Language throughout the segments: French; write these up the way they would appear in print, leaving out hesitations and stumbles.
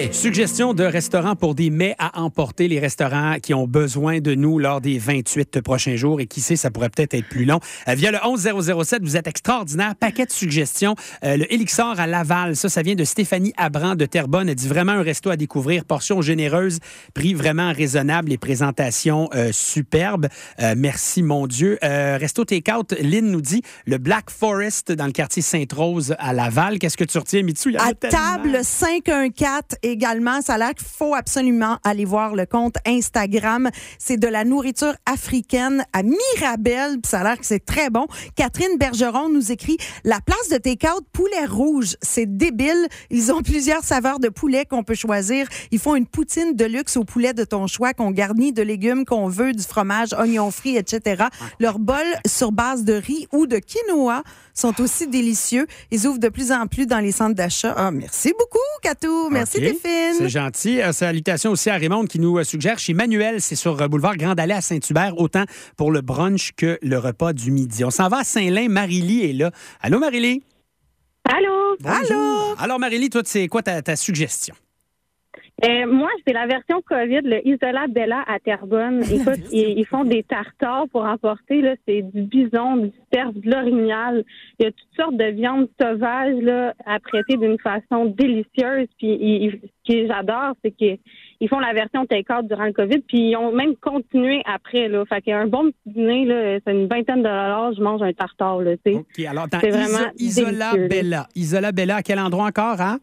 Hey! Suggestion de restaurants pour des mets à emporter, les restaurants qui ont besoin de nous lors des 28 prochains jours. Et qui sait, ça pourrait peut-être être plus long. Via le 11007, vous êtes extraordinaire. Paquet de suggestions. Le Elixir à Laval, ça vient de Stéphanie Abran de Terrebonne. Elle dit vraiment un resto à découvrir. Portion généreuse, prix vraiment raisonnable et présentation superbe. Merci, mon Dieu. Resto Takeout, Lynn nous dit le Black Forest dans le quartier Sainte-Rose à Laval. Qu'est-ce que tu retiens, Mitsu? À table 514 également. Ça a l'air qu'il faut absolument aller voir le compte Instagram. C'est de la nourriture africaine à Mirabel. Puis ça a l'air que c'est très bon. Catherine Bergeron nous écrit la place de take-out poulet rouge. C'est débile. Ils ont plusieurs saveurs de poulet qu'on peut choisir. Ils font une poutine de luxe au poulet de ton choix qu'on garnit de légumes qu'on veut, du fromage, oignons frits, etc. Leurs bols sur base de riz ou de quinoa sont aussi délicieux. Ils ouvrent de plus en plus dans les centres d'achat. Ah, merci beaucoup, Katou. Merci, Téphine. C'est gentil. Salutations aussi à Raymond qui nous suggère chez Manuel, c'est sur boulevard Grande-Allée à Saint-Hubert, autant pour le brunch que le repas du midi. On s'en va à Saint-Lin. Marie-Lie est là. Allô, Marie-Lie? Allô? Bonjour. Allô? Alors, Marie-Lie, toi, c'est quoi ta suggestion? Moi, c'est la version COVID, le Isola Bella à Terrebonne. Écoute, ils font des tartares pour emporter. Là, c'est du bison, du cerf, de l'orignal. Il y a toutes sortes de viandes sauvages là, apprêtées d'une façon délicieuse. Puis, ce que j'adore, c'est qu'ils font la version take-out durant le COVID. Puis, ils ont même continué après. Là. Fait qu'il y a un bon petit dîner, là, c'est une vingtaine de dollars, je mange un tartare. Là, OK, alors, attends, c'est vraiment Isola délicieux, Bella. Isola Bella, à quel endroit encore, hein?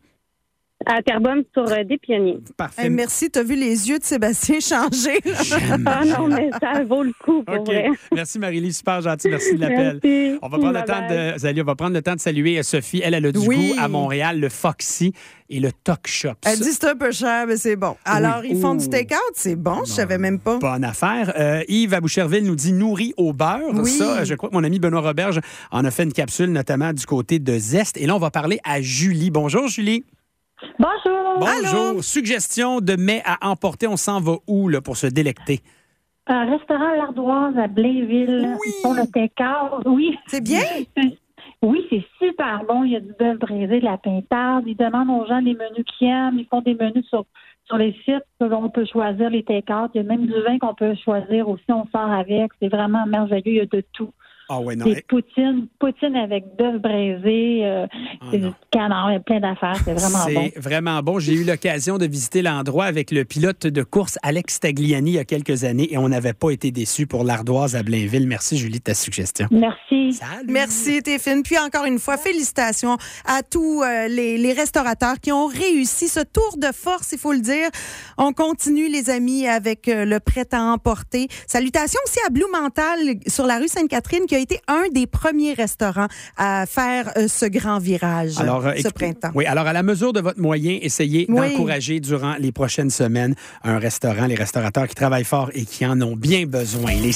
À Terrebonne, sur des pionniers. Parfait. Hey, merci, t'as vu les yeux de Sébastien changer. Ah non, mais ça vaut le coup, pour OK. vrai. Merci, Marie-Lie. Super gentil. Merci de l'appel. Merci. On va prendre le temps de... Salut, on va prendre le temps de saluer Sophie. Elle a du goût à Montréal, le Foxy et le Talk Shop. Elle dit c'est un peu cher, mais c'est bon. Alors, ils font du take-out, c'est bon, je savais même pas. Bonne affaire. Yves à Boucherville nous dit nourri au beurre. Oui. Ça, je crois que mon ami Benoît Roberge en a fait une capsule, notamment du côté de Zest. Et là, on va parler à Julie. Bonjour, Julie. Bonjour. Bonjour. Allô? Suggestion de mets à emporter. On s'en va où là, pour se délecter? Un restaurant L'Ardoise à Blainville. Oui. Ils font le take-out. Oui. C'est bien? Oui, c'est super bon. Il y a du bœuf braisé, de la pintarde. Ils demandent aux gens les menus qu'ils aiment. Ils font des menus sur les sites. On peut choisir les take-out. Il y a même du vin qu'on peut choisir aussi. On sort avec. C'est vraiment merveilleux. Il y a de tout. Ah ouais, non. Des poutine avec bœuf braisé, c'est du canard, il y a plein d'affaires, c'est vraiment bon. C'est vraiment bon. J'ai eu l'occasion de visiter l'endroit avec le pilote de course Alex Tagliani il y a quelques années et on n'avait pas été déçus pour l'Ardoise à Blainville. Merci, Julie, de ta suggestion. Merci. Salut. Merci, Téphine. Puis encore une fois, félicitations à tous les restaurateurs qui ont réussi ce tour de force, il faut le dire. On continue, les amis, avec le prêt à emporter. Salutations aussi à Blue Mental sur la rue Sainte-Catherine qui a été un des premiers restaurants à faire ce grand virage ce printemps. Oui, alors à la mesure de votre moyen, essayez d'encourager durant les prochaines semaines un restaurant, les restaurateurs qui travaillent fort et qui en ont bien besoin. Les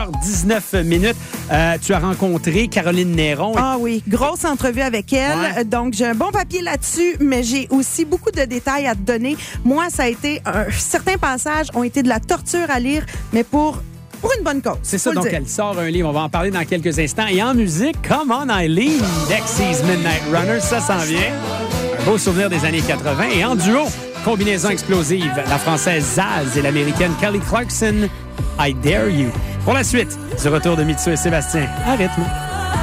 5h19, tu as rencontré Caroline Néron. Ah oui, grosse entrevue avec elle. Ouais. Donc, j'ai un bon papier là-dessus, mais j'ai aussi beaucoup de détails à te donner. Moi, ça a été certains passages ont été de la torture à lire, mais pour une bonne cause. C'est ça, donc elle sort un livre. On va en parler dans quelques instants. Et en musique, Come On Eileen, Dexy's Midnight Runner, ça s'en vient. Un beau souvenir des années 80. Et en duo, combinaison explosive, la française Zaz et l'américaine Kelly Clarkson, I Dare You. Pour la suite, du retour de Mitsu et Sébastien à rythme.